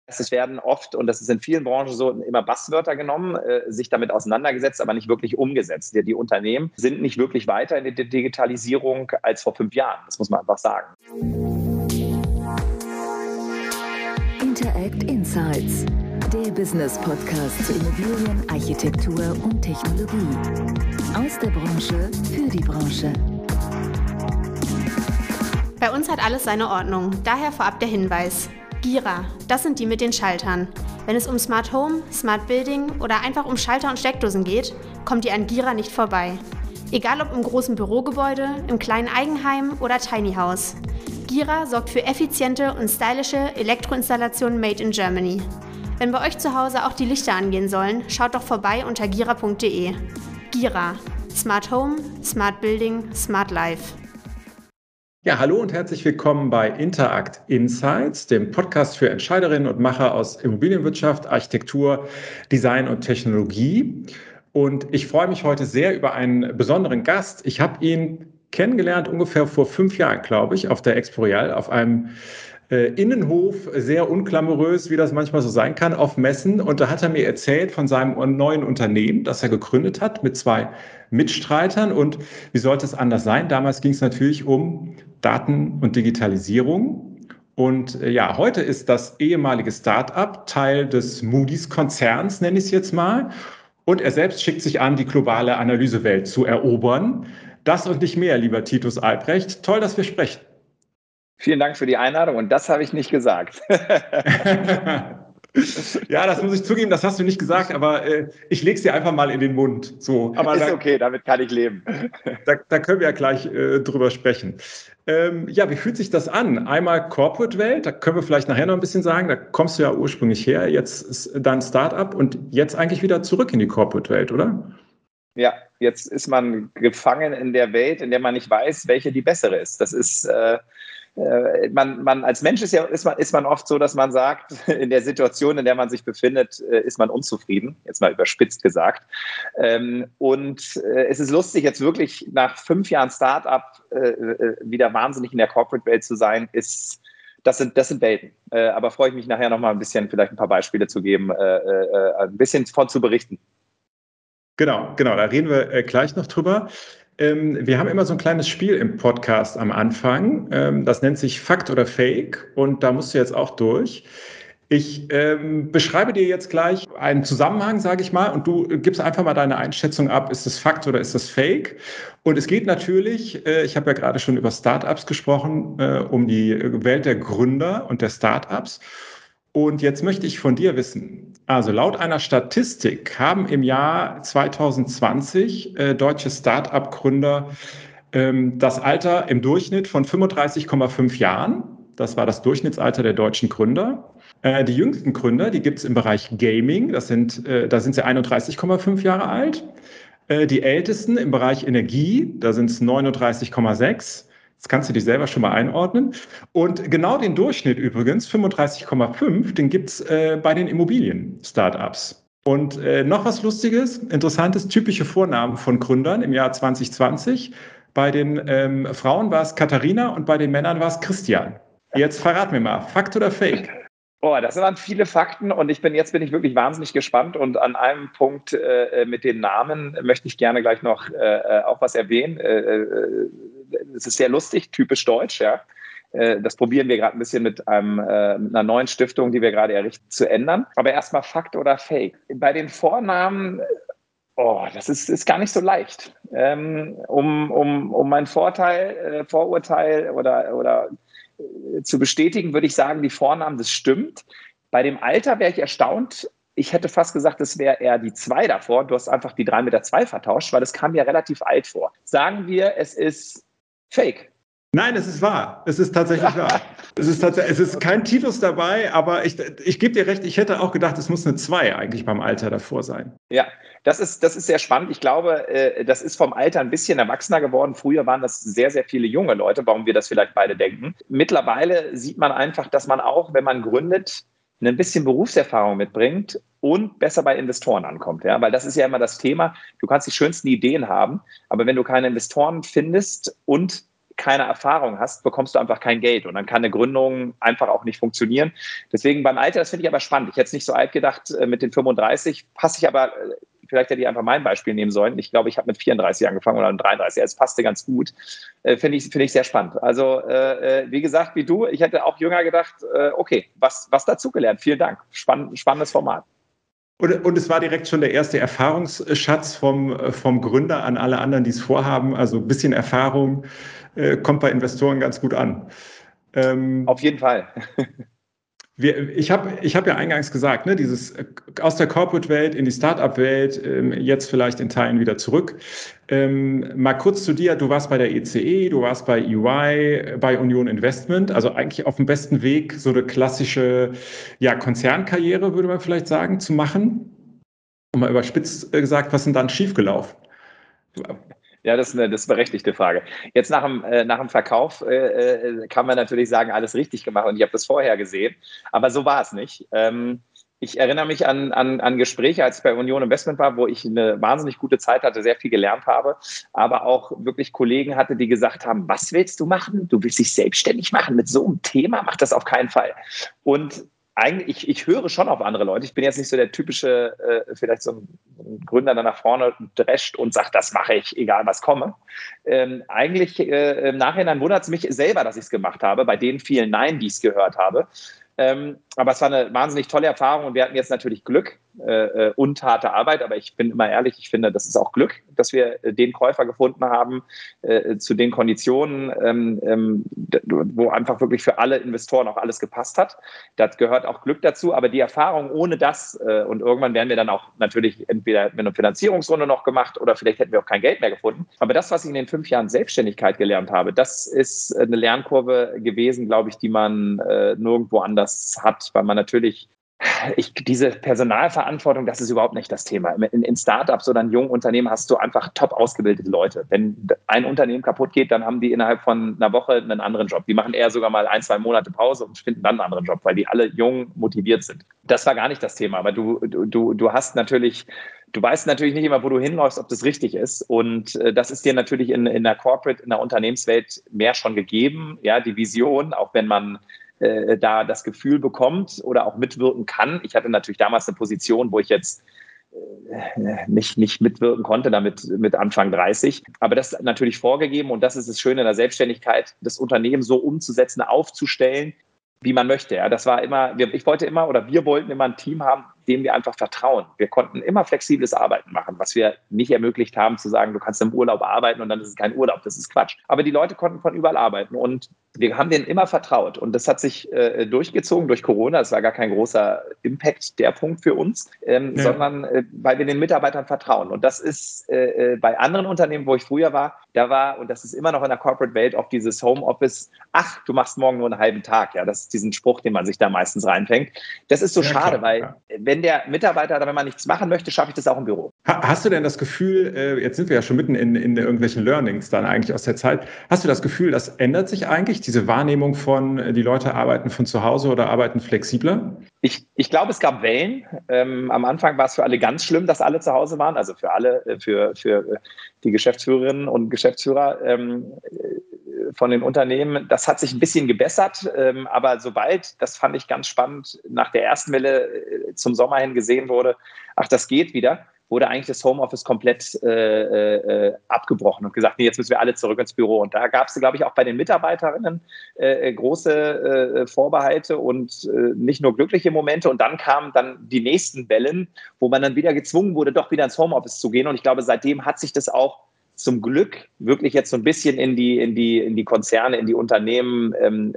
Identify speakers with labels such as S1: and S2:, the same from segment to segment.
S1: Es werden oft, und das ist in vielen Branchen so, immer Buzzwörter genommen, sich damit auseinandergesetzt, aber nicht wirklich umgesetzt. Die Unternehmen sind nicht wirklich weiter in der Digitalisierung als vor 5 Jahren. Das muss man einfach sagen.
S2: Interact Insights, der Business-Podcast zu Immobilien, Architektur und Technologie. Aus der Branche für die Branche.
S3: Bei uns hat alles seine Ordnung, daher vorab der Hinweis. Gira, das sind die mit den Schaltern. Wenn es um Smart Home, Smart Building oder einfach um Schalter und Steckdosen geht, kommt ihr an Gira nicht vorbei. Egal ob im großen Bürogebäude, im kleinen Eigenheim oder Tiny House. Gira sorgt für effiziente und stylische Elektroinstallationen made in Germany. Wenn bei euch zu Hause auch die Lichter angehen sollen, schaut doch vorbei unter gira.de. Gira. Smart Home, Smart Building, Smart Life.
S4: Ja, hallo und herzlich willkommen bei Interact Insights, dem Podcast für Entscheiderinnen und Macher aus Immobilienwirtschaft, Architektur, Design und Technologie. Und ich freue mich heute sehr über einen besonderen Gast. Ich habe ihn kennengelernt ungefähr vor 5 Jahren, glaube ich, auf der Expo Real, auf einem Innenhof, sehr unklamourös, wie das manchmal so sein kann, auf Messen. Und da hat er mir erzählt von seinem neuen Unternehmen, das er gegründet hat mit 2 Mitstreitern. Und wie sollte es anders sein? Damals ging es natürlich um Daten und Digitalisierung. Und ja, heute ist das ehemalige Start-up Teil des Moody's-Konzerns, nenne ich es jetzt mal. Und er selbst schickt sich an, die globale Analysewelt zu erobern. Das und nicht mehr, lieber Titus Albrecht. Toll, dass wir sprechen.
S1: Vielen Dank für die Einladung und das habe ich nicht gesagt.
S4: Ja, das muss ich zugeben, das hast du nicht gesagt, aber ich lege es dir einfach mal in den Mund. So, aber
S1: ist okay, damit kann ich leben.
S4: Da können wir ja gleich drüber sprechen. Ja, wie fühlt sich das an? Einmal Corporate-Welt, da können wir vielleicht nachher noch ein bisschen sagen, da kommst du ja ursprünglich her, jetzt ist dein Start-up und jetzt eigentlich wieder zurück in die Corporate-Welt, oder?
S1: Ja, jetzt ist man gefangen in der Welt, in der man nicht weiß, welche die bessere ist. Das ist man als Mensch ist man oft so, dass man sagt, in der Situation, in der man sich befindet, ist man unzufrieden, jetzt mal überspitzt gesagt. Und es ist lustig, jetzt wirklich nach 5 Jahren Start-up wieder wahnsinnig in der Corporate-Welt zu sein, das sind Welten. Aber freue ich mich nachher noch mal vielleicht ein paar Beispiele zu geben, ein bisschen von zu berichten.
S4: Genau, da reden wir gleich noch drüber. Wir haben immer so ein kleines Spiel im Podcast am Anfang. Das nennt sich Fakt oder Fake und da musst du jetzt auch durch. Ich beschreibe dir jetzt gleich einen Zusammenhang, sage ich mal, und du gibst einfach mal deine Einschätzung ab, ist das Fakt oder ist das Fake? Und es geht natürlich, ich habe ja gerade schon über Startups gesprochen, um die Welt der Gründer und der Startups. Und jetzt möchte ich von dir wissen, also laut einer Statistik haben im Jahr 2020 deutsche Start-up-Gründer das Alter im Durchschnitt von 35,5 Jahren. Das war das Durchschnittsalter der deutschen Gründer. Die jüngsten Gründer, die gibt es im Bereich Gaming, da sind sie 31,5 Jahre alt. Die ältesten im Bereich Energie, da sind es 39,6. Das kannst du dich selber schon mal einordnen. Und genau den Durchschnitt übrigens, 35,5, den gibt es bei den Immobilien-Startups. Und noch was Lustiges, Interessantes, typische Vornamen von Gründern im Jahr 2020. Bei den Frauen war es Katharina und bei den Männern war es Christian. Jetzt verrat mir mal, Fakt oder Fake?
S1: Oh, das waren viele Fakten und jetzt bin ich wirklich wahnsinnig gespannt und an einem Punkt mit den Namen möchte ich gerne gleich noch auch was erwähnen. Es ist sehr lustig, typisch deutsch, ja. Das probieren wir gerade ein bisschen mit einer neuen Stiftung, die wir gerade errichten, zu ändern. Aber erstmal Fakt oder Fake. Bei den Vornamen, das ist gar nicht so leicht. Um mein Vorurteil oder zu bestätigen, würde ich sagen, die Vornamen, das stimmt. Bei dem Alter wäre ich erstaunt. Ich hätte fast gesagt, es wäre eher die 2 davor. Du hast einfach die 3 mit der 2 vertauscht, weil das kam mir relativ alt vor. Sagen wir, es ist Fake.
S4: Nein, es ist wahr. Es ist tatsächlich wahr. Es ist kein Titus dabei, aber ich gebe dir recht, ich hätte auch gedacht, es muss eine 2 eigentlich beim Alter davor sein.
S1: Ja, das ist sehr spannend. Ich glaube, das ist vom Alter ein bisschen erwachsener geworden. Früher waren das sehr, sehr viele junge Leute, warum wir das vielleicht beide denken. Mittlerweile sieht man einfach, dass man auch, wenn man gründet, ein bisschen Berufserfahrung mitbringt und besser bei Investoren ankommt. Ja? Weil das ist ja immer das Thema. Du kannst die schönsten Ideen haben, aber wenn du keine Investoren findest und keine Erfahrung hast, bekommst du einfach kein Geld. Und dann kann eine Gründung einfach auch nicht funktionieren. Deswegen beim Alter, das finde ich aber spannend. Ich hätte es nicht so alt gedacht mit den 35, passe ich aber, vielleicht hätte ich einfach mein Beispiel nehmen sollen. Ich glaube, ich habe mit 34 angefangen oder mit 33. Es passte ganz gut. Finde ich sehr spannend. Also, wie gesagt, wie du, ich hätte auch jünger gedacht, okay, was dazugelernt. Vielen Dank. Spannendes Format.
S4: Und es war direkt schon der erste Erfahrungsschatz vom Gründer an alle anderen, die es vorhaben. Also ein bisschen Erfahrung kommt bei Investoren ganz gut an.
S1: Auf jeden Fall.
S4: Ich hab ja eingangs gesagt, ne, dieses aus der Corporate-Welt in die Startup-Welt, jetzt vielleicht in Teilen wieder zurück. Mal kurz zu dir, du warst bei der ECE, du warst bei EY, bei Union Investment, also eigentlich auf dem besten Weg, so eine klassische Konzernkarriere, würde man vielleicht sagen, zu machen. Und mal überspitzt gesagt, was ist denn dann schiefgelaufen?
S1: Ja, das ist eine berechtigte Frage. Jetzt nach dem Verkauf kann man natürlich sagen, alles richtig gemacht und ich habe das vorher gesehen, aber so war es nicht. Ich erinnere mich an Gespräche, als ich bei Union Investment war, wo ich eine wahnsinnig gute Zeit hatte, sehr viel gelernt habe, aber auch wirklich Kollegen hatte, die gesagt haben, was willst du machen? Du willst dich selbstständig machen mit so einem Thema? Mach das auf keinen Fall. Und eigentlich, ich höre schon auf andere Leute. Ich bin jetzt nicht so der typische, vielleicht so ein Gründer, der nach vorne drescht und sagt, das mache ich, egal was komme. Eigentlich im Nachhinein wundert es mich selber, dass ich es gemacht habe, bei den vielen Nein, die ich es gehört habe. Aber es war eine wahnsinnig tolle Erfahrung und wir hatten jetzt natürlich Glück und harte Arbeit, aber ich bin immer ehrlich, ich finde, das ist auch Glück, dass wir den Käufer gefunden haben zu den Konditionen, wo einfach wirklich für alle Investoren auch alles gepasst hat. Das gehört auch Glück dazu, aber die Erfahrung ohne das und irgendwann werden wir dann auch natürlich entweder mit einer Finanzierungsrunde noch gemacht oder vielleicht hätten wir auch kein Geld mehr gefunden. Aber das, was ich in den 5 Jahren Selbstständigkeit gelernt habe, das ist eine Lernkurve gewesen, glaube ich, die man nirgendwo anders hat, weil man natürlich diese Personalverantwortung, das ist überhaupt nicht das Thema. In Startups oder in jungen Unternehmen hast du einfach top ausgebildete Leute. Wenn ein Unternehmen kaputt geht, dann haben die innerhalb von einer Woche einen anderen Job. Die machen eher sogar mal 1-2 Monate Pause und finden dann einen anderen Job, weil die alle jung motiviert sind. Das war gar nicht das Thema, aber du weißt natürlich nicht immer, wo du hinläufst, ob das richtig ist. Und das ist dir natürlich in der Corporate, in der Unternehmenswelt mehr schon gegeben. Ja, die Vision, auch wenn man da das Gefühl bekommt oder auch mitwirken kann. Ich hatte natürlich damals eine Position, wo ich jetzt nicht mitwirken konnte, damit mit Anfang 30. Aber das ist natürlich vorgegeben und das ist das Schöne in der Selbstständigkeit, das Unternehmen so umzusetzen, aufzustellen, wie man möchte. Ja, das war immer, wir wollten immer ein Team haben, dem wir einfach vertrauen. Wir konnten immer flexibles Arbeiten machen, was wir nicht ermöglicht haben, zu sagen, du kannst im Urlaub arbeiten und dann ist es kein Urlaub. Das ist Quatsch. Aber die Leute konnten von überall arbeiten und wir haben denen immer vertraut. Und das hat sich durchgezogen durch Corona. Das war gar kein großer Impact, der Punkt für uns, sondern weil wir den Mitarbeitern vertrauen. Und das ist bei anderen Unternehmen, wo ich früher war, und das ist immer noch in der Corporate-Welt, auch dieses Homeoffice, ach, du machst morgen nur einen halben Tag. Ja, das ist diesen Spruch, den man sich da meistens reinfängt. Das ist so schade, klar, weil wenn der Mitarbeiter, wenn man nichts machen möchte, schaffe ich das auch im Büro.
S4: Hast du denn das Gefühl, jetzt sind wir ja schon mitten in irgendwelchen Learnings dann eigentlich aus der Zeit, hast du das Gefühl, das ändert sich eigentlich, diese Wahrnehmung von, die Leute arbeiten von zu Hause oder arbeiten flexibler?
S1: Ich glaube, es gab Wellen. Am Anfang war es für alle ganz schlimm, dass alle zu Hause waren, also für alle, für die Geschäftsführerinnen und Geschäftsführer von den Unternehmen. Das hat sich ein bisschen gebessert, aber sobald, das fand ich ganz spannend, nach der ersten Welle zum Sommer hin gesehen wurde, ach, das geht wieder, wurde eigentlich das Homeoffice komplett abgebrochen und gesagt, nee, jetzt müssen wir alle zurück ins Büro. Und da gab es, glaube ich, auch bei den Mitarbeiterinnen große Vorbehalte und nicht nur glückliche Momente. Und dann kamen dann die nächsten Wellen, wo man dann wieder gezwungen wurde, doch wieder ins Homeoffice zu gehen. Und ich glaube, seitdem hat sich das auch zum Glück wirklich jetzt so ein bisschen in die Konzerne, in die Unternehmen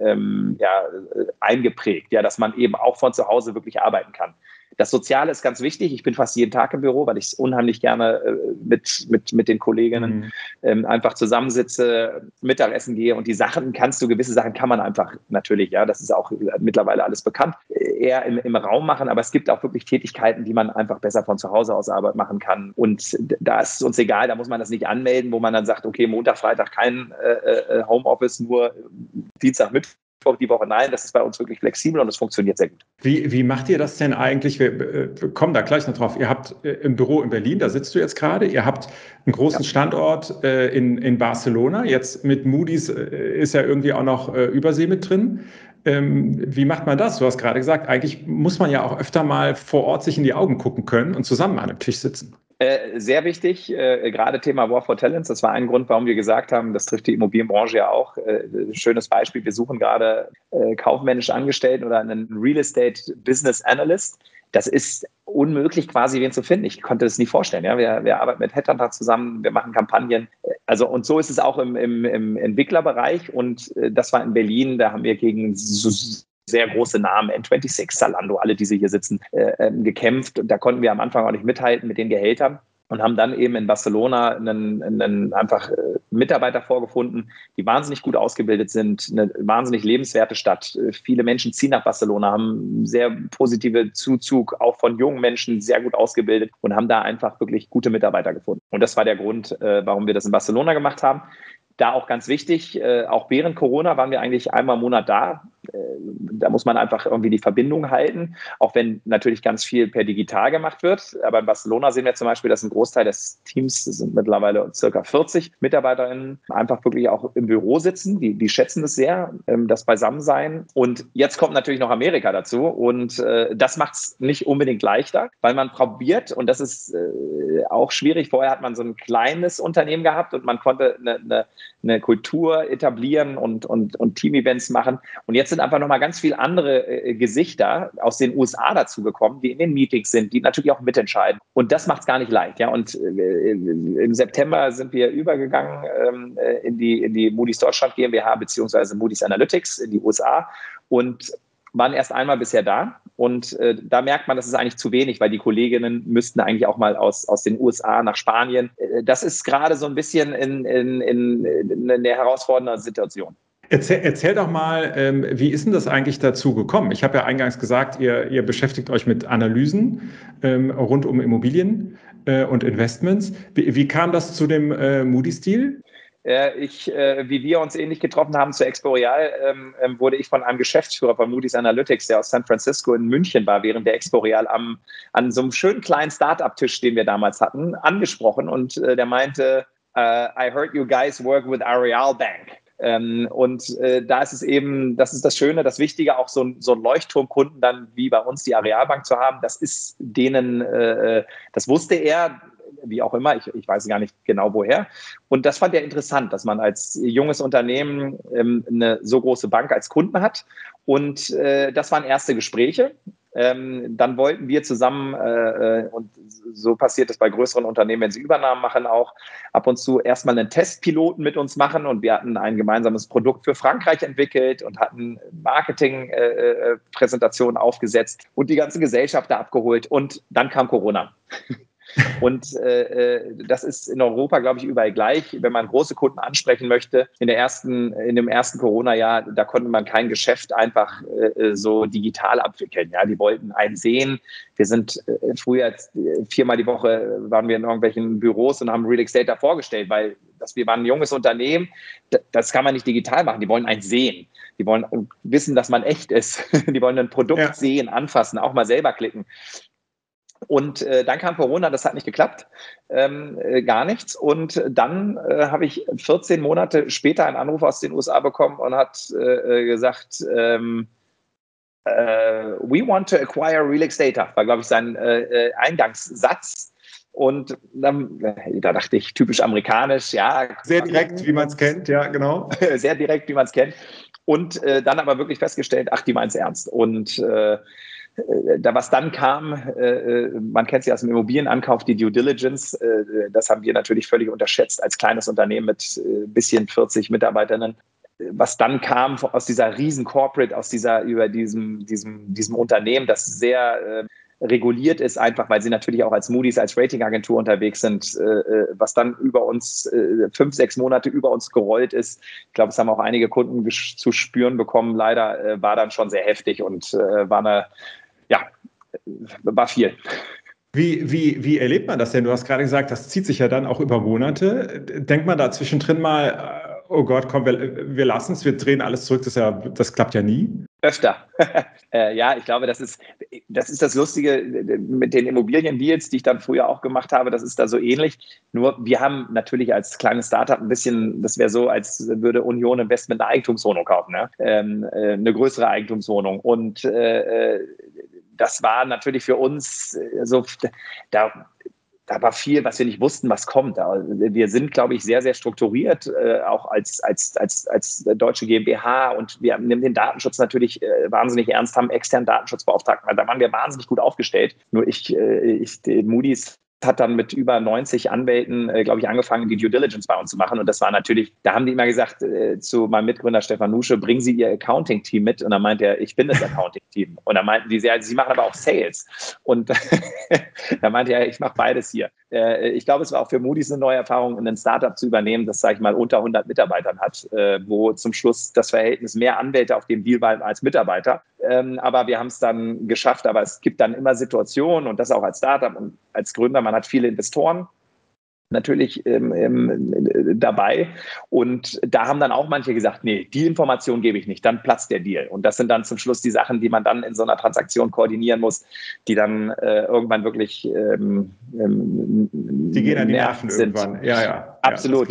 S1: eingeprägt, ja, dass man eben auch von zu Hause wirklich arbeiten kann. Das Soziale ist ganz wichtig. Ich bin fast jeden Tag im Büro, weil ich es unheimlich gerne mit den Kolleginnen einfach zusammensitze, Mittagessen gehe und gewisse Sachen kann man einfach natürlich, ja, das ist auch mittlerweile alles bekannt, eher im Raum machen, aber es gibt auch wirklich Tätigkeiten, die man einfach besser von zu Hause aus Arbeit machen kann und da ist es uns egal, da muss man das nicht anmelden, wo man dann sagt, okay, Montag, Freitag kein Homeoffice, nur Dienstag, Mittwoch. die Woche. Nein, das ist bei uns wirklich flexibel und es funktioniert sehr gut.
S4: Wie macht ihr das denn eigentlich? Wir kommen da gleich noch drauf. Ihr habt im Büro in Berlin, da sitzt du jetzt gerade. Ihr habt einen großen Standort in Barcelona. Jetzt mit Moody's ist ja irgendwie auch noch Übersee mit drin. Wie macht man das? Du hast gerade gesagt, eigentlich muss man ja auch öfter mal vor Ort sich in die Augen gucken können und zusammen an einem Tisch sitzen.
S1: Sehr wichtig, gerade Thema War for Talents. Das war ein Grund, warum wir gesagt haben, das trifft die Immobilienbranche ja auch. Schönes Beispiel, wir suchen gerade kaufmännisch Angestellten oder einen Real Estate Business Analyst. Das ist unmöglich, quasi wen zu finden. Ich konnte das nie vorstellen. Ja? Wir arbeiten mit Headhunter zusammen, wir machen Kampagnen. Also, und so ist es auch im Entwicklerbereich. Und das war in Berlin, da haben wir gegen sehr große Namen, N26, Zalando, alle, die hier sitzen, gekämpft. Und da konnten wir am Anfang auch nicht mithalten mit den Gehältern und haben dann eben in Barcelona einen Mitarbeiter vorgefunden, die wahnsinnig gut ausgebildet sind, eine wahnsinnig lebenswerte Stadt. Viele Menschen ziehen nach Barcelona, haben sehr positive Zuzug, auch von jungen Menschen, sehr gut ausgebildet und haben da einfach wirklich gute Mitarbeiter gefunden. Und das war der Grund, warum wir das in Barcelona gemacht haben. Da auch ganz wichtig, auch während Corona waren wir eigentlich einmal im Monat da. Da muss man einfach irgendwie die Verbindung halten, auch wenn natürlich ganz viel per digital gemacht wird. Aber in Barcelona sehen wir zum Beispiel, dass ein Großteil des Teams, das sind mittlerweile ca. 40 MitarbeiterInnen, einfach wirklich auch im Büro sitzen. Die schätzen es sehr, das Beisammensein. Und jetzt kommt natürlich noch Amerika dazu. Und das macht es nicht unbedingt leichter, weil man probiert, und das ist auch schwierig. Vorher hat man so ein kleines Unternehmen gehabt und man konnte eine Kultur etablieren und Team-Events machen. Und jetzt sind einfach nochmal ganz viele andere Gesichter aus den USA dazugekommen, die in den Meetings sind, die natürlich auch mitentscheiden. Und das macht es gar nicht leicht. Ja? Und im September sind wir übergegangen in die Moody's Deutschland GmbH beziehungsweise Moody's Analytics in die USA und waren erst einmal bisher da. Und da merkt man, das ist eigentlich zu wenig, weil die Kolleginnen müssten eigentlich auch mal aus den USA nach Spanien. Das ist gerade so ein bisschen in eine herausfordernde Situation.
S4: Erzähl doch mal, wie ist denn das eigentlich dazu gekommen? Ich habe ja eingangs gesagt, ihr beschäftigt euch mit Analysen rund um Immobilien und Investments. Wie kam das zu dem Moody's-Deal?
S1: Wie wir uns ähnlich getroffen haben zu Exporeal, wurde ich von einem Geschäftsführer von Moody's Analytics, der aus San Francisco in München war, während der Exporeal an so einem schönen kleinen Start-up-Tisch, den wir damals hatten, angesprochen. Und der meinte, I heard you guys work with Areal Bank. Da ist es eben, das ist das Schöne, das Wichtige, auch so ein Leuchtturmkunden dann wie bei uns die Arealbank zu haben, das ist denen, das wusste er, wie auch immer, ich weiß gar nicht genau woher. Und das fand er interessant, dass man als junges Unternehmen eine so große Bank als Kunden hat. Und das waren erste Gespräche. Dann wollten wir zusammen, und so passiert es bei größeren Unternehmen, wenn sie Übernahmen machen, auch ab und zu erstmal einen Testpiloten mit uns machen. Und wir hatten ein gemeinsames Produkt für Frankreich entwickelt und hatten Marketing-Präsentationen aufgesetzt und die ganze Gesellschaft da abgeholt. Und dann kam Corona. Und das ist in Europa, glaube ich, überall gleich. Wenn man große Kunden ansprechen möchte, in dem ersten Corona-Jahr, da konnte man kein Geschäft einfach so digital abwickeln. Ja, die wollten einen sehen. Wir sind früher 4-mal die Woche waren wir in irgendwelchen Büros und haben Real Estate da vorgestellt, weil wir waren ein junges Unternehmen. Das kann man nicht digital machen. Die wollen einen sehen. Die wollen wissen, dass man echt ist. Die wollen ein Produkt sehen, anfassen, auch mal selber klicken. Und dann kam Corona, das hat nicht geklappt, gar nichts. Und dann habe ich 14 Monate später einen Anruf aus den USA bekommen und hat gesagt, we want to acquire Real Estate. War, glaube ich, sein Eingangssatz. Und dann, da dachte ich, typisch amerikanisch, ja.
S4: Sehr direkt, wie man es kennt, ja, genau.
S1: Sehr direkt, wie man es kennt. Und dann aber wirklich festgestellt, ach, die meinen es ernst. Und was dann kam, man kennt sie aus dem Immobilienankauf, die Due Diligence, das haben wir natürlich völlig unterschätzt als kleines Unternehmen mit bisschen 40 Mitarbeiterinnen. Was dann kam aus dieser riesen Corporate, über diesem Unternehmen, das sehr reguliert ist, einfach weil sie natürlich auch als Moody's, als Ratingagentur unterwegs sind, was dann über uns 5-6 Monate über uns gerollt ist. Ich glaube, es haben auch einige Kunden zu spüren bekommen. Leider war dann schon sehr heftig und war viel.
S4: Wie erlebt man das denn? Du hast gerade gesagt, das zieht sich ja dann auch über Monate. Denkt man da zwischendrin mal, oh Gott, komm, wir lassen es, wir drehen alles zurück, das klappt ja nie.
S1: Öfter. Ja, ich glaube, das ist das Lustige mit den Immobiliendeals, die ich dann früher auch gemacht habe. Das ist da so ähnlich. Nur wir haben natürlich als kleines Startup ein bisschen, das wäre so, als würde Union Investment eine Eigentumswohnung kaufen, ne? Eine größere Eigentumswohnung. Und das war natürlich für uns so, da war viel, was wir nicht wussten, was kommt. Wir sind, glaube ich, sehr, sehr strukturiert, auch als deutsche GmbH, und wir nehmen den Datenschutz natürlich wahnsinnig ernst, haben externen Datenschutzbeauftragten. Da waren wir wahnsinnig gut aufgestellt. Nur Moody's hat dann mit über 90 Anwälten, glaube ich, angefangen, die Due Diligence bei uns zu machen. Und das war natürlich, da haben die immer gesagt zu meinem Mitgründer Stefan Nusche, bringen Sie Ihr Accounting-Team mit. Und dann meinte er, ich bin das Accounting-Team. Und dann meinten die, Sie machen aber auch Sales. Und dann meinte er, ich mache beides hier. Ich glaube, es war auch für Moody's eine neue Erfahrung, ein Startup zu übernehmen, das, sage ich mal, unter 100 Mitarbeitern hat, wo zum Schluss das Verhältnis mehr Anwälte auf dem Deal waren als Mitarbeiter. Aber wir haben es dann geschafft. Aber es gibt dann immer Situationen, und das auch als Startup und als Gründer, man hat viele Investoren natürlich dabei. Und da haben dann auch manche gesagt, nee, die Information gebe ich nicht, dann platzt der Deal. Und das sind dann zum Schluss die Sachen, die man dann in so einer Transaktion koordinieren muss, die dann irgendwann wirklich
S4: die gehen an die Nerven irgendwann. Ja.
S1: Absolut.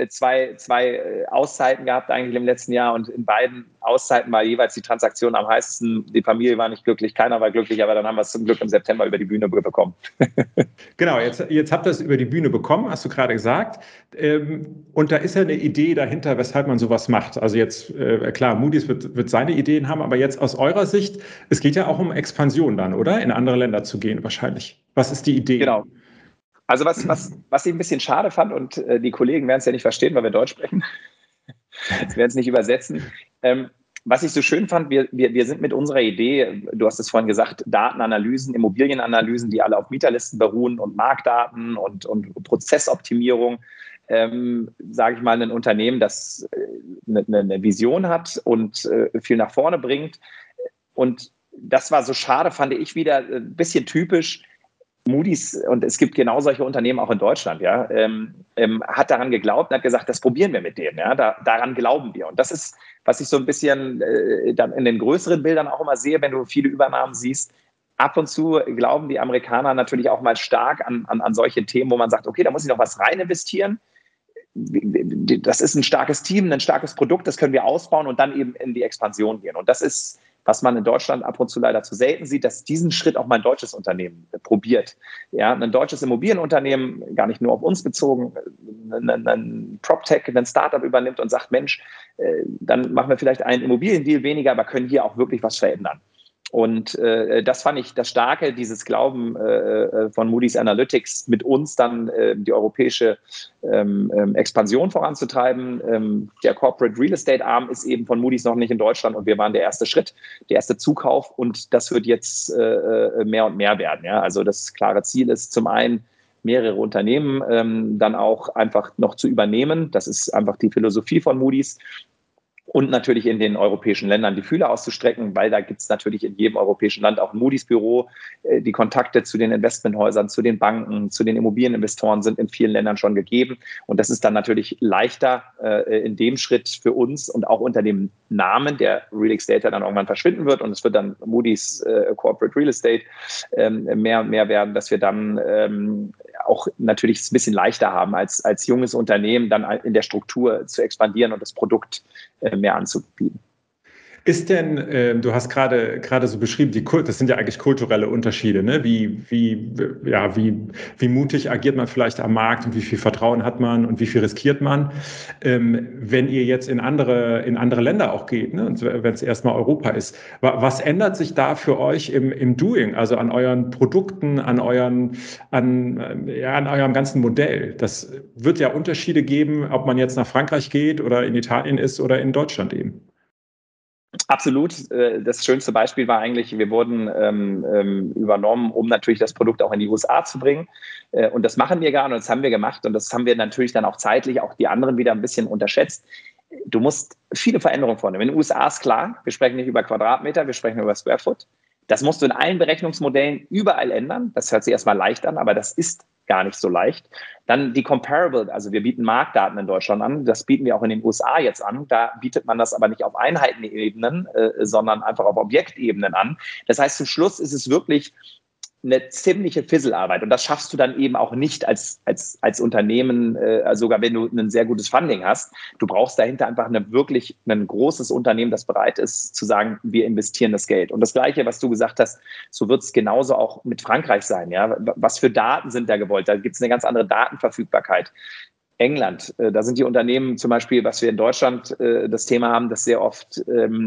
S1: Zwei Auszeiten gehabt eigentlich im letzten Jahr, und in beiden Auszeiten war jeweils die Transaktion am heißesten. Die Familie war nicht glücklich, keiner war glücklich, aber dann haben wir es zum Glück im September über die Bühne bekommen.
S4: Genau, jetzt habt ihr es über die Bühne bekommen, hast du gerade gesagt. Und da ist ja eine Idee dahinter, weshalb man sowas macht. Also jetzt, klar, Moody's wird seine Ideen haben, aber jetzt aus eurer Sicht, es geht ja auch um Expansion dann, oder? In andere Länder zu gehen wahrscheinlich. Was ist die Idee?
S1: Genau. Also was ich ein bisschen schade fand, und die Kollegen werden es ja nicht verstehen, weil wir Deutsch sprechen, sie werden es nicht übersetzen. Was ich so schön fand, wir sind mit unserer Idee, du hast es vorhin gesagt, Datenanalysen, Immobilienanalysen, die alle auf Mieterlisten beruhen, und Marktdaten und Prozessoptimierung, sage ich mal, ein Unternehmen, das eine Vision hat und viel nach vorne bringt. Und das war so schade, fand ich wieder ein bisschen typisch. Moody's, und es gibt genau solche Unternehmen auch in Deutschland, ja, hat daran geglaubt und hat gesagt, das probieren wir mit denen, ja, daran glauben wir. Und das ist, was ich so ein bisschen dann in den größeren Bildern auch immer sehe, wenn du viele Übernahmen siehst. Ab und zu glauben die Amerikaner natürlich auch mal stark an solche Themen, wo man sagt, okay, da muss ich noch was rein investieren. Das ist ein starkes Team, ein starkes Produkt, das können wir ausbauen und dann eben in die Expansion gehen. Und das ist, was man in Deutschland ab und zu leider zu selten sieht, dass diesen Schritt auch mal ein deutsches Unternehmen probiert. Ja, ein deutsches Immobilienunternehmen, gar nicht nur auf uns bezogen, ein PropTech, ein Startup übernimmt und sagt, Mensch, dann machen wir vielleicht einen Immobiliendeal weniger, aber können hier auch wirklich was verändern. Und das fand ich das Starke, dieses Glauben von Moody's Analytics, mit uns dann die europäische Expansion voranzutreiben. Der Corporate Real Estate Arm ist eben von Moody's noch nicht in Deutschland, und wir waren der erste Schritt, der erste Zukauf, und das wird jetzt mehr und mehr werden. Ja? Also das klare Ziel ist zum einen, mehrere Unternehmen dann auch einfach noch zu übernehmen. Das ist einfach die Philosophie von Moody's. Und natürlich in den europäischen Ländern die Fühler auszustrecken, weil da gibt es natürlich in jedem europäischen Land auch ein Moody's-Büro. Die Kontakte zu den Investmenthäusern, zu den Banken, zu den Immobilieninvestoren sind in vielen Ländern schon gegeben. Und das ist dann natürlich leichter in dem Schritt für uns, und auch unter dem Namen, der Real Estate dann irgendwann verschwinden wird. Und es wird dann Moody's Corporate Real Estate mehr und mehr werden, dass wir dann auch natürlich ein bisschen leichter haben, als junges Unternehmen dann in der Struktur zu expandieren und das Produkt mehr anzubieten.
S4: Ist denn, du hast gerade so beschrieben, das sind ja eigentlich kulturelle Unterschiede, ne? Wie mutig agiert man vielleicht am Markt und wie viel Vertrauen hat man und wie viel riskiert man, wenn ihr jetzt in andere Länder auch geht, ne? Und wenn es erstmal Europa ist. Was ändert sich da für euch im Doing, also an euren Produkten, an eurem ganzen Modell? Das wird ja Unterschiede geben, ob man jetzt nach Frankreich geht oder in Italien ist oder in Deutschland eben.
S1: Absolut. Das schönste Beispiel war eigentlich, wir wurden übernommen, um natürlich das Produkt auch in die USA zu bringen. Und das machen wir gerne, und das haben wir gemacht. Und das haben wir natürlich dann auch zeitlich, auch die anderen wieder ein bisschen unterschätzt. Du musst viele Veränderungen vornehmen. In den USA ist klar, wir sprechen nicht über Quadratmeter, wir sprechen über Square Foot. Das musst du in allen Berechnungsmodellen überall ändern. Das hört sich erstmal leicht an, aber das ist gar nicht so leicht. Dann die Comparable, also wir bieten Marktdaten in Deutschland an, das bieten wir auch in den USA jetzt an. Da bietet man das aber nicht auf Einheitenebenen, sondern einfach auf Objektebenen an. Das heißt, zum Schluss ist es wirklich eine ziemliche Fisselarbeit. Und das schaffst du dann eben auch nicht als Unternehmen, sogar wenn du ein sehr gutes Funding hast. Du brauchst dahinter einfach ein großes Unternehmen, das bereit ist zu sagen, wir investieren das Geld. Und das Gleiche, was du gesagt hast, so wird es genauso auch mit Frankreich sein. Ja? Was für Daten sind da gewollt? Da gibt es eine ganz andere Datenverfügbarkeit. England, da sind die Unternehmen zum Beispiel, was wir in Deutschland das Thema haben, das sehr oft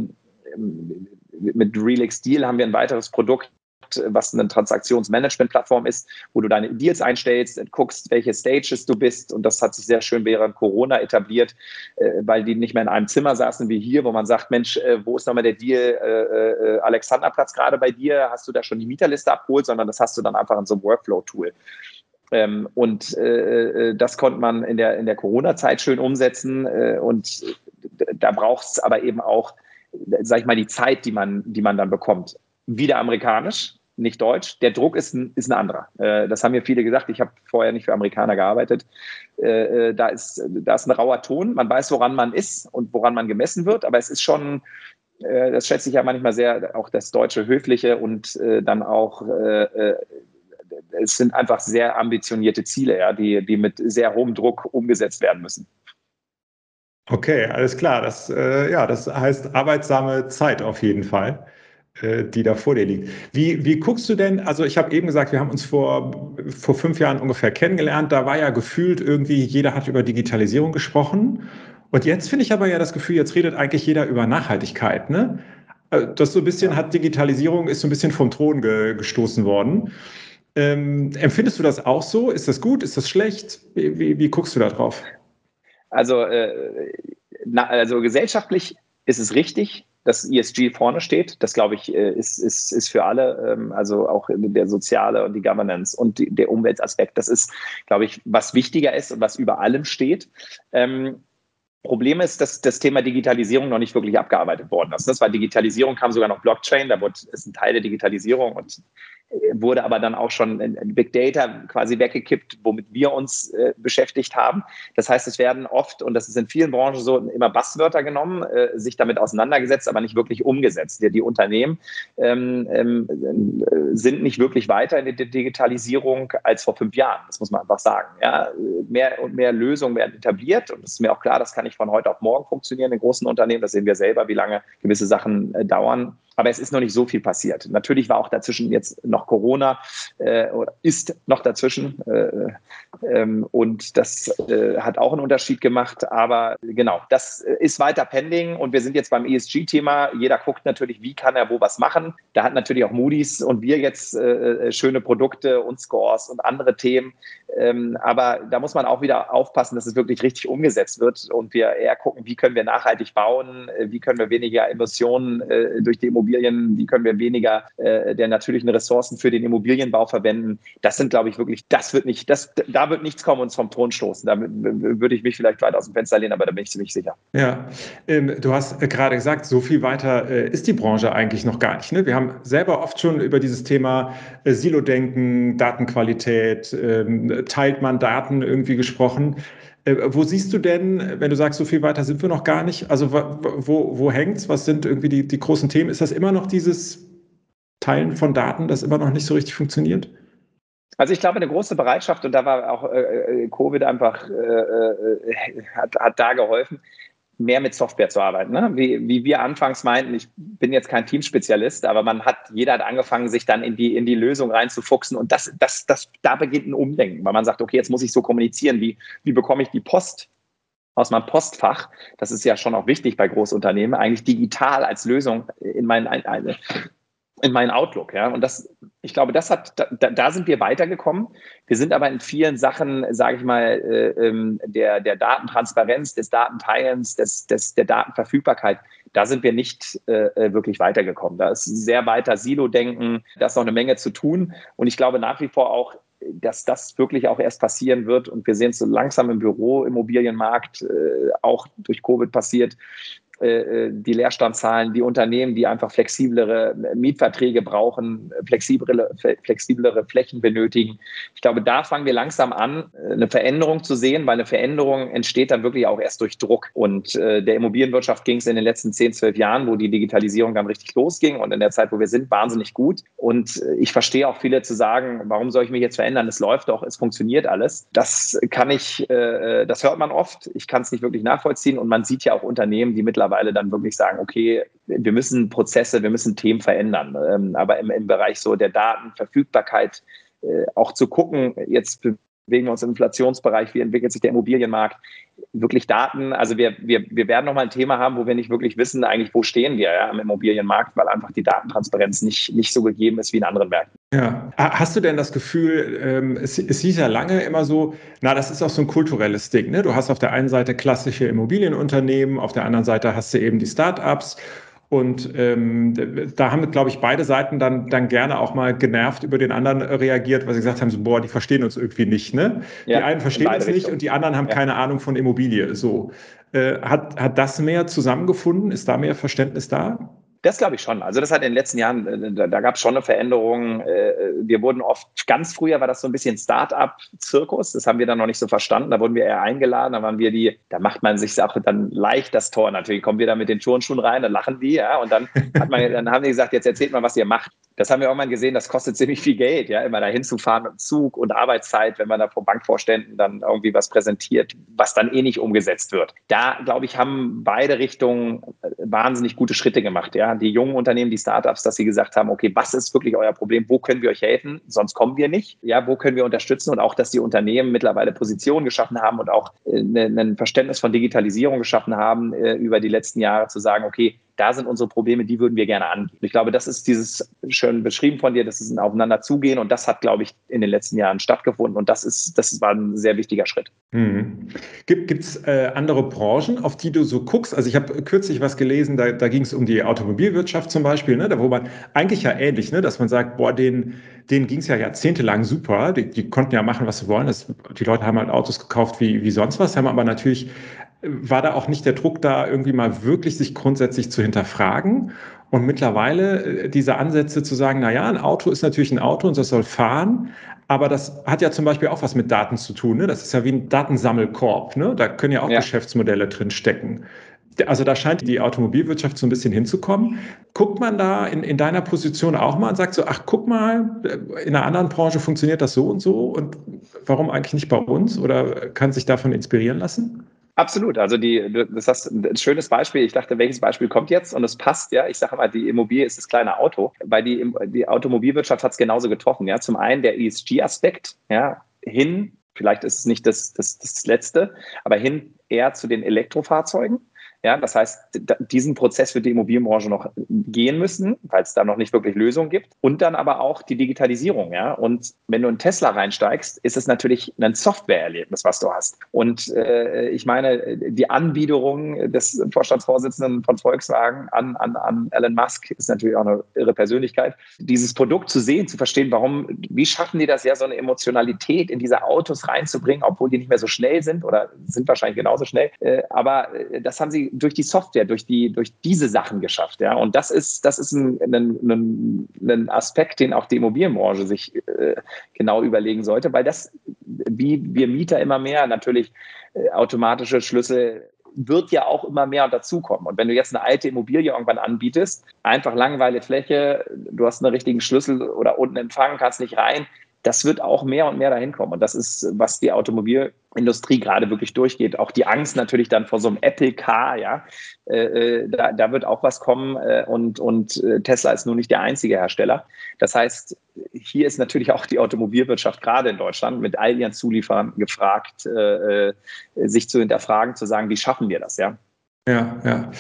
S1: mit Relix Deal haben wir ein weiteres Produkt, was eine Transaktionsmanagement-Plattform ist, wo du deine Deals einstellst und guckst, welche Stages du bist. Und das hat sich sehr schön während Corona etabliert, weil die nicht mehr in einem Zimmer saßen wie hier, wo man sagt, Mensch, wo ist nochmal der Deal Alexanderplatz gerade bei dir? Hast du da schon die Mieterliste abgeholt? Sondern das hast du dann einfach in so einem Workflow-Tool. Und das konnte man in der Corona-Zeit schön umsetzen. Und da braucht es aber eben auch, sag ich mal, die Zeit, die man dann bekommt. Wieder amerikanisch, nicht deutsch. Der Druck ist ein anderer. Das haben mir viele gesagt. Ich habe vorher nicht für Amerikaner gearbeitet. Da ist ein rauer Ton. Man weiß, woran man ist und woran man gemessen wird. Aber es ist schon, das schätze ich ja manchmal sehr, auch das deutsche Höfliche und dann auch, es sind einfach sehr ambitionierte Ziele, ja, die mit sehr hohem Druck umgesetzt werden müssen.
S4: Okay, alles klar. Das heißt arbeitsame Zeit auf jeden Fall, die da vor dir liegt. Wie guckst du denn, also ich habe eben gesagt, wir haben uns vor 5 Jahren ungefähr kennengelernt, da war ja gefühlt irgendwie, jeder hat über Digitalisierung gesprochen und jetzt finde ich aber ja das Gefühl, jetzt redet eigentlich jeder über Nachhaltigkeit, ne? Das so ein bisschen Digitalisierung ist so ein bisschen vom Thron gestoßen worden. Empfindest du das auch so? Ist das gut? Ist das schlecht? Wie guckst du da drauf?
S1: Also gesellschaftlich ist es richtig, dass ESG vorne steht. Das, glaube ich, ist für alle, also auch der soziale und die Governance und der Umweltaspekt. Das ist, glaube ich, was wichtiger ist und was über allem steht. Problem ist, dass das Thema Digitalisierung noch nicht wirklich abgearbeitet worden ist. Das war Digitalisierung, kam sogar noch Blockchain, ist ein Teil der Digitalisierung und wurde aber dann auch schon in Big Data quasi weggekippt, womit wir uns beschäftigt haben. Das heißt, es werden oft, und das ist in vielen Branchen so, immer Buzzwörter genommen, sich damit auseinandergesetzt, aber nicht wirklich umgesetzt. Die Unternehmen sind nicht wirklich weiter in der Digitalisierung als vor 5 Jahren. Das muss man einfach sagen. Ja, mehr und mehr Lösungen werden etabliert und es ist mir auch klar, das kann nicht von heute auf morgen funktionieren in großen Unternehmen. Das sehen wir selber, wie lange gewisse Sachen dauern. Aber es ist noch nicht so viel passiert. Natürlich war auch dazwischen jetzt noch Corona oder ist noch dazwischen. Und das hat auch einen Unterschied gemacht. Aber genau, das ist weiter pending. Und wir sind jetzt beim ESG-Thema. Jeder guckt natürlich, wie kann er wo was machen. Da hat natürlich auch Moody's und wir jetzt schöne Produkte und Scores und andere Themen. Aber da muss man auch wieder aufpassen, dass es wirklich richtig umgesetzt wird. Und wir eher gucken, wie können wir nachhaltig bauen, wie können wir weniger Emissionen durch die Immobilien, wie können wir weniger der natürlichen Ressourcen für den Immobilienbau verwenden. Das sind, glaube ich, wirklich, da wird nichts kommen und uns vom Thron stoßen. Da würde ich mich vielleicht weit aus dem Fenster lehnen, aber da bin ich ziemlich sicher.
S4: Ja, du hast gerade gesagt, so viel weiter ist die Branche eigentlich noch gar nicht. Ne? Wir haben selber oft schon über dieses Thema Silo-Denken, Datenqualität, teilt man Daten irgendwie gesprochen. Wo siehst du denn, wenn du sagst, so viel weiter sind wir noch gar nicht? Also wo hängt's? Was sind irgendwie die großen Themen? Ist das immer noch dieses Teilen von Daten, das immer noch nicht so richtig funktioniert?
S1: Also ich glaube, eine große Bereitschaft, und da war auch Covid einfach, hat da geholfen, mehr mit Software zu arbeiten. Ne? Wie wir anfangs meinten, ich bin jetzt kein Teamspezialist, aber jeder hat angefangen, sich dann in die Lösung reinzufuchsen und da beginnt ein Umdenken, weil man sagt, okay, jetzt muss ich so kommunizieren, wie bekomme ich die Post aus meinem Postfach, das ist ja schon auch wichtig bei Großunternehmen, eigentlich digital als Lösung in meinen Outlook, ja. Und ich glaube, da sind wir weitergekommen. Wir sind aber in vielen Sachen, sage ich mal, der Datentransparenz, des Datenteilens, der Datenverfügbarkeit, da sind wir nicht wirklich weitergekommen. Da ist sehr weiter Silo-Denken, da ist noch eine Menge zu tun. Und ich glaube nach wie vor auch, dass das wirklich auch erst passieren wird. Und wir sehen es so langsam im Büro, Immobilienmarkt, auch durch Covid passiert. die Leerstandszahlen, die Unternehmen, die einfach flexiblere Mietverträge brauchen, flexiblere Flächen benötigen. Ich glaube, da fangen wir langsam an, eine Veränderung zu sehen, weil eine Veränderung entsteht dann wirklich auch erst durch Druck. Und der Immobilienwirtschaft ging es in den letzten 10, 12 Jahren, wo die Digitalisierung dann richtig losging und in der Zeit, wo wir sind, wahnsinnig gut. Und ich verstehe auch viele zu sagen, warum soll ich mich jetzt verändern? Es läuft doch, es funktioniert alles. Das hört man oft. Ich kann es nicht wirklich nachvollziehen. Und man sieht ja auch Unternehmen, die mittlerweile dann wirklich sagen, okay, wir müssen Prozesse, wir müssen Themen verändern. Aber im Bereich so der Datenverfügbarkeit auch zu gucken, jetzt bewegen wir uns im Inflationsbereich, wie entwickelt sich der Immobilienmarkt, wirklich Daten, also wir werden nochmal ein Thema haben, wo wir nicht wirklich wissen, eigentlich, wo stehen wir am Immobilienmarkt, weil einfach die Datentransparenz nicht so gegeben ist wie in anderen Märkten.
S4: Ja. Hast du denn das Gefühl, es hieß ja lange immer so, das ist auch so ein kulturelles Ding, ne? Du hast auf der einen Seite klassische Immobilienunternehmen, auf der anderen Seite hast du eben die Start-ups. Und da haben, glaube ich, beide Seiten dann gerne auch mal genervt über den anderen reagiert, weil sie gesagt haben, so, boah, die verstehen uns irgendwie nicht. Ne? Ja, die einen verstehen uns nicht und die anderen haben keine Ahnung von Immobilie. So. Hat das mehr zusammengefunden? Ist da mehr Verständnis da?
S1: Das glaube ich schon. Also das hat in den letzten Jahren, da gab es schon eine Veränderung. Wir wurden oft, ganz früher war das so ein bisschen Start-up-Zirkus. Das haben wir dann noch nicht so verstanden. Da wurden wir eher eingeladen. Da macht man sich auch dann leicht das Tor. Natürlich kommen wir da mit den Turnschuhen rein, dann lachen die, ja. Und dann haben die gesagt, jetzt erzählt mal, was ihr macht. Das haben wir irgendwann gesehen, das kostet ziemlich viel Geld, ja, immer da hinzufahren mit dem Zug und Arbeitszeit, wenn man da vor Bankvorständen dann irgendwie was präsentiert, was dann nicht umgesetzt wird. Da, glaube ich, haben beide Richtungen wahnsinnig gute Schritte gemacht, ja. Die jungen Unternehmen, die Startups, dass sie gesagt haben, okay, was ist wirklich euer Problem? Wo können wir euch helfen? Sonst kommen wir nicht. Ja, wo können wir unterstützen? Und auch, dass die Unternehmen mittlerweile Positionen geschaffen haben und auch ein Verständnis von Digitalisierung geschaffen haben über die letzten Jahre, zu sagen, okay, da sind unsere Probleme, die würden wir gerne angehen. Ich glaube, das ist dieses schön beschrieben von dir, das ist ein Aufeinanderzugehen und das hat, glaube ich, in den letzten Jahren stattgefunden und das war ein sehr wichtiger Schritt.
S4: Gibt es andere Branchen, auf die du so guckst? Also ich habe kürzlich was gelesen, da ging es um die Automobilwirtschaft zum Beispiel, ne, da wo man eigentlich ja ähnlich, ne, dass man sagt, boah, denen ging es ja jahrzehntelang super, die konnten ja machen, was sie wollen. Die Leute haben halt Autos gekauft wie sonst was, haben aber natürlich war da auch nicht der Druck da, irgendwie mal wirklich sich grundsätzlich zu hinterfragen. Und mittlerweile diese Ansätze zu sagen, naja, ein Auto ist natürlich ein Auto und das soll fahren, aber das hat ja zum Beispiel auch was mit Daten zu tun. Ne? Das ist ja wie ein Datensammelkorb. Ne? Da können ja auch Geschäftsmodelle drin stecken. Also da scheint die Automobilwirtschaft so ein bisschen hinzukommen. Guckt man da in deiner Position auch mal und sagt so, ach, guck mal, in einer anderen Branche funktioniert das so und warum eigentlich nicht bei uns? Oder kann sich davon inspirieren lassen?
S1: Absolut. Also das ist ein schönes Beispiel. Ich dachte, welches Beispiel kommt jetzt? Und es passt, ja. Ich sage mal, die Immobilie ist das kleine Auto, weil die Automobilwirtschaft hat es genauso getroffen. Ja. Zum einen der ESG-Aspekt, ja, vielleicht ist es nicht das Letzte, aber hin eher zu den Elektrofahrzeugen. Ja, das heißt, diesen Prozess wird die Immobilienbranche noch gehen müssen, weil es da noch nicht wirklich Lösungen gibt. Und dann aber auch die Digitalisierung. Ja, und wenn du in Tesla reinsteigst, ist es natürlich ein Softwareerlebnis, was du hast. Und ich meine, die Anbiederung des Vorstandsvorsitzenden von Volkswagen an Elon Musk ist natürlich auch eine irre Persönlichkeit. Dieses Produkt zu sehen, zu verstehen, wie schaffen die das ja, so eine Emotionalität in diese Autos reinzubringen, obwohl die nicht mehr so schnell sind oder sind wahrscheinlich genauso schnell. Aber das haben sie durch die Software, durch diese Sachen geschafft. Ja? Und das ist ein Aspekt, den auch die Immobilienbranche sich genau überlegen sollte, weil wie wir Mieter immer mehr natürlich automatische Schlüssel wird ja auch immer mehr dazukommen. Und wenn du jetzt eine alte Immobilie irgendwann anbietest, einfach Langeweile Fläche, du hast einen richtigen Schlüssel oder unten Empfang, kannst nicht rein, das wird auch mehr und mehr dahin kommen. Und das ist, was die Automobilindustrie gerade wirklich durchgeht. Auch die Angst natürlich dann vor so einem Apple Car, ja. Da wird auch was kommen. Und Tesla ist nun nicht der einzige Hersteller. Das heißt, hier ist natürlich auch die Automobilwirtschaft gerade in Deutschland mit all ihren Zulieferern gefragt, sich zu hinterfragen, zu sagen, wie schaffen wir das, ja?
S4: Ja.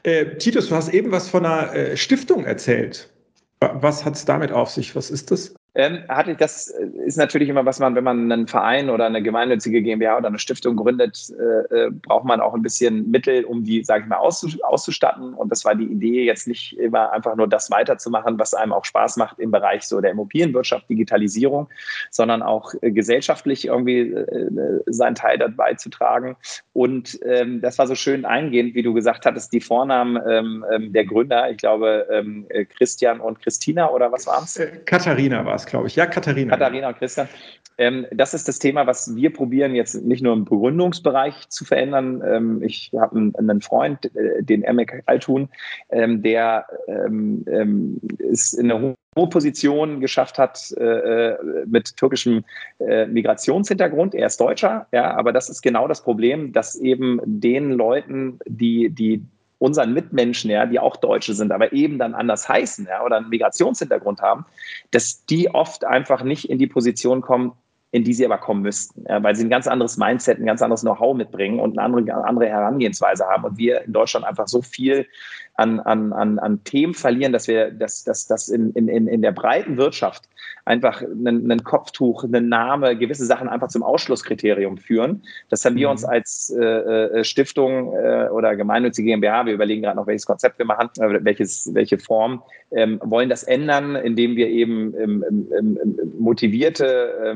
S4: Titus, du hast eben was von einer Stiftung erzählt. Was hat es damit auf sich? Was ist das?
S1: Das ist natürlich immer, was man, wenn man einen Verein oder eine gemeinnützige GmbH oder eine Stiftung gründet, braucht man auch ein bisschen Mittel, um die, sage ich mal, auszustatten. Und das war die Idee, jetzt nicht immer einfach nur das weiterzumachen, was einem auch Spaß macht im Bereich so der Immobilienwirtschaft, Digitalisierung, sondern auch gesellschaftlich irgendwie seinen Teil dabei zu tragen. Und das war so schön eingehend, wie du gesagt hattest, die Vornamen der Gründer, ich glaube Christian und Christina oder was waren es?
S4: Katharina war es, glaube ich. Ja, Katharina.
S1: Katharina und Christian. Das ist das Thema, was wir probieren, jetzt nicht nur im Begründungsbereich zu verändern. Ich habe einen Freund, den Emek Altun, der es in eine hohe Position geschafft hat mit türkischem Migrationshintergrund. Er ist Deutscher, ja, aber das ist genau das Problem, dass eben den Leuten, die unseren Mitmenschen, ja, die auch Deutsche sind, aber eben dann anders heißen, ja, oder einen Migrationshintergrund haben, dass die oft einfach nicht in die Position kommen, in die sie aber kommen müssten, ja, weil sie ein ganz anderes Mindset, ein ganz anderes Know-how mitbringen und eine andere Herangehensweise haben. Und wir in Deutschland einfach so viel an Themen verlieren, dass wir das in der breiten Wirtschaft einfach ein Kopftuch, ein Name, gewisse Sachen einfach zum Ausschlusskriterium führen. Das haben wir uns als Stiftung oder gemeinnützige GmbH, wir überlegen gerade noch, welches Konzept wir machen, welche Form, wollen das ändern, indem wir eben motivierte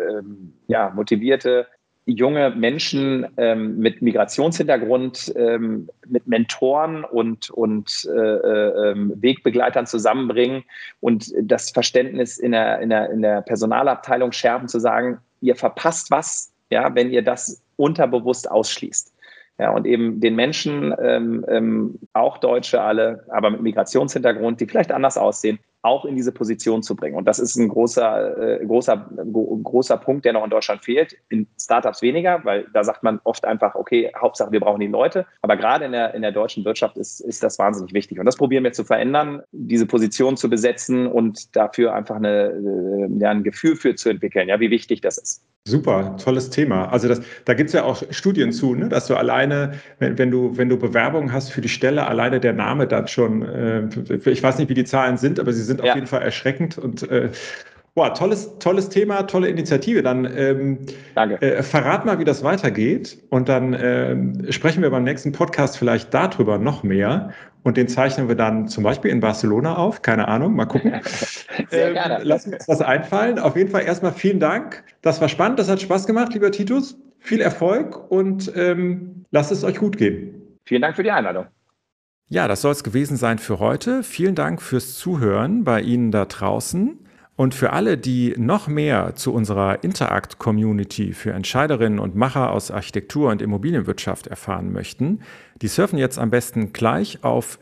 S1: junge Menschen mit Migrationshintergrund, mit Mentoren und Wegbegleitern zusammenbringen und das Verständnis in der Personalabteilung schärfen, zu sagen, ihr verpasst was, ja, wenn ihr das unterbewusst ausschließt. Ja, und eben den Menschen, auch Deutsche alle, aber mit Migrationshintergrund, die vielleicht anders aussehen, auch in diese Position zu bringen. Und das ist ein großer Punkt, der noch in Deutschland fehlt. In Startups weniger, weil da sagt man oft einfach, okay, Hauptsache wir brauchen die Leute. Aber gerade in der deutschen Wirtschaft ist das wahnsinnig wichtig. Und das probieren wir zu verändern, diese Position zu besetzen und dafür einfach ein Gefühl für zu entwickeln, ja, wie wichtig das ist.
S4: Super, tolles Thema. Also da gibt es ja auch Studien zu, ne? Dass du alleine, wenn du Bewerbungen hast für die Stelle, alleine der Name dann schon, ich weiß nicht, wie die Zahlen sind, aber sie sind auf jeden Fall erschreckend und tolles Thema, tolle Initiative. Dann
S1: Danke.
S4: Verrat mal, wie das weitergeht und dann sprechen wir beim nächsten Podcast vielleicht darüber noch mehr und den zeichnen wir dann zum Beispiel in Barcelona auf. Keine Ahnung, mal gucken.
S1: Sehr gerne.
S4: Lass uns was einfallen. Auf jeden Fall erstmal vielen Dank. Das war spannend, das hat Spaß gemacht, lieber Titus. Viel Erfolg und lasst es euch gut gehen.
S1: Vielen Dank für die Einladung.
S5: Ja, das soll es gewesen sein für heute. Vielen Dank fürs Zuhören bei Ihnen da draußen. Und für alle, die noch mehr zu unserer Interact-Community für Entscheiderinnen und Macher aus Architektur und Immobilienwirtschaft erfahren möchten, die surfen jetzt am besten gleich auf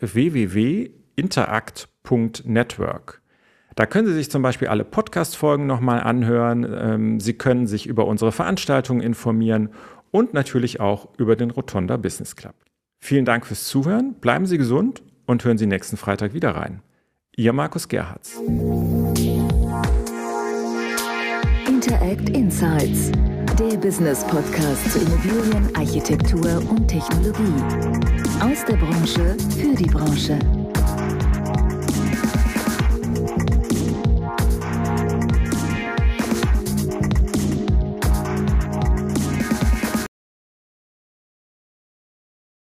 S5: www.interact.network. Da können Sie sich zum Beispiel alle Podcast-Folgen nochmal anhören. Sie können sich über unsere Veranstaltungen informieren und natürlich auch über den Rotonda Business Club. Vielen Dank fürs Zuhören, bleiben Sie gesund und hören Sie nächsten Freitag wieder rein. Ihr Markus Gerhards.
S2: Interact Insights, der Business-Podcast zu Immobilien, Architektur und Technologie. Aus der Branche für die Branche.